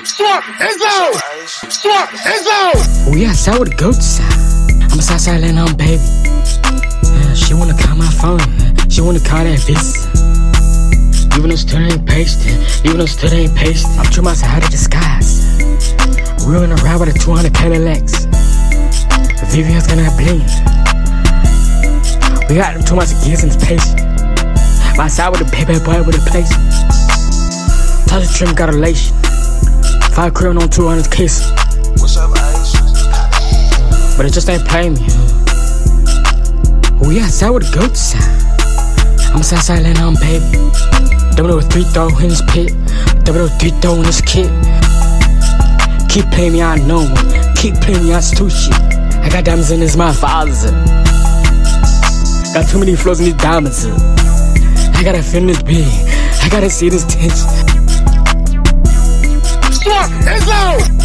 Swap Izzo! Swap Izzo! We outside with the goats. I'm outside letting on baby. She wanna call my phone. She wanna call that bitch. Even though still ain't pasted. Even though still ain't pasted. I'm too much out of disguise. We're in a ride with a 200 Cadillacs. Vivian's gonna bling. We got them too much gears in this pace. My side with the paper boy with the place. Touch the trim got a elation. 5 crib on 200 cases. What's up, Ice? But it just ain't playing me. We outside with the goats. I'm outside letting on baby. Double with 3 throw in this pit. Double with 3 throw in this kit. Keep playing me out no one. Keep playing me out stupid shit. I got diamonds in this my father's. Got too many flows in these diamonds. I gotta feel this big. I gotta see this tension. Swap Izzo!